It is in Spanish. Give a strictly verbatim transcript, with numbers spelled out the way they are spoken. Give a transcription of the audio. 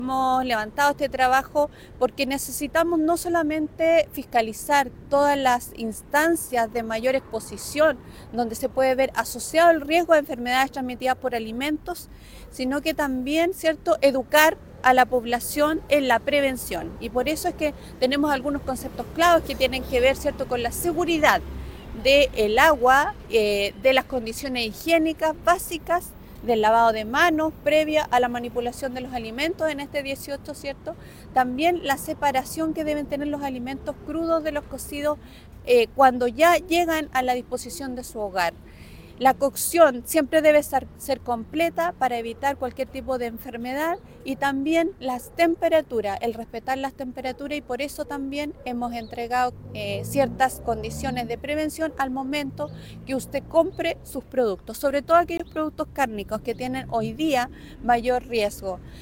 Hemos levantado este trabajo porque necesitamos no solamente fiscalizar todas las instancias de mayor exposición, donde se puede ver asociado el riesgo de enfermedades transmitidas por alimentos, sino que también, ¿cierto?, educar a la población en la prevención. Y por eso es que tenemos algunos conceptos claves que tienen que ver, ¿cierto?, con la seguridad del agua, eh, de las condiciones higiénicas básicas, del lavado de manos previa a la manipulación de los alimentos en este dieciocho, ¿cierto? También la separación que deben tener los alimentos crudos de los cocidos eh, cuando ya llegan a la disposición de su hogar. La cocción siempre debe ser, ser completa para evitar cualquier tipo de enfermedad, y también las temperaturas, el respetar las temperaturas, y por eso también hemos entregado eh, ciertas condiciones de prevención al momento que usted compre sus productos, sobre todo aquellos productos cárnicos que tienen hoy día mayor riesgo.